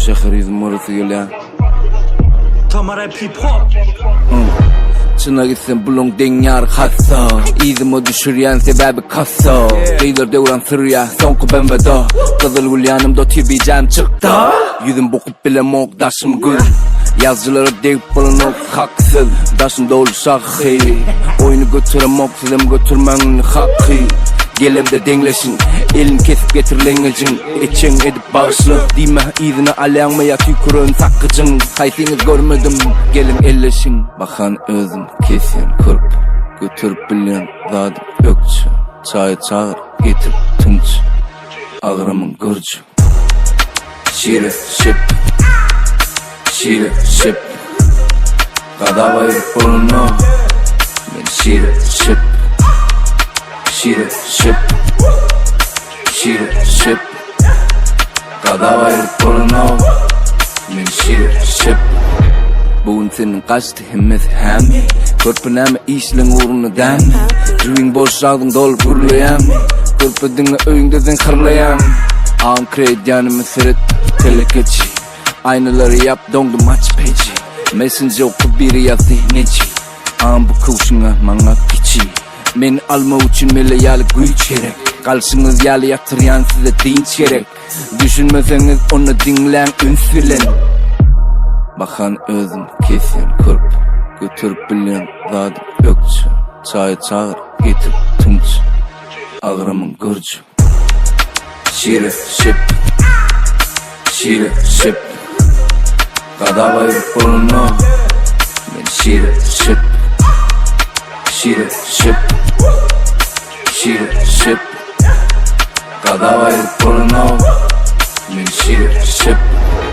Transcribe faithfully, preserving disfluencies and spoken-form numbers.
şehir yüzüm orası gel. Tamara hip hop. Çına gitsen bulun denyar hatsa. İzimi düşüryen sebebi kassa. Geyler devran sırya sonku ben veda. Kızıl gül yanımda tibicem çıktı. Yüzüm bokup bile mok daşım gül. Yazıcılara deyip bulunuk haksız. Daşım dolu şahı. Oyunu götürem oksuzem götürmenin hakkı. Gelip de dengleşin, elin kesip getirlengecin. İçin edip bağışlı, dime izine alanmaya tükürün sakıcın. Haysiniz görmedim, gelin elleşin. Bakan özüm kesin kırp, götürüp bilen zadım ökçü. Çay çağır, getir tınç, ağrımın gırcı. Şire şip, şire şip, kadavayı burnu, ben şire şip. Şire şip, şire şip, kadavayı burnu, ben şire şip. Bugün senin kaçtı hemmet hemi, körpüneme işlen uğrunu demi. Rüyün boş ağdın dolu gürleyem, körpüdüğünü öyünde den kırlayam. Ağın kredi yanımı seret telekeçi, aynaları yap dondu maç peci. Messenger oku biri yaz zihneci, ağın bu kuşuna manga kiçi. Beni alma için meleyalı güç gerek. Kalsınız yalı yatıryan size dinç gerek. Düşünmeseniz onu dinlen ünsülen. Bakan özüm kesin kırp, götürüp bilen zadım ökçü. Çay çağır getir tınç, ağrımın gırcı. Şire şip, şire şip, kadavayı burnu, ben şire şip. Şire şip, şire şip, kadavayı burnu, ben şire şip.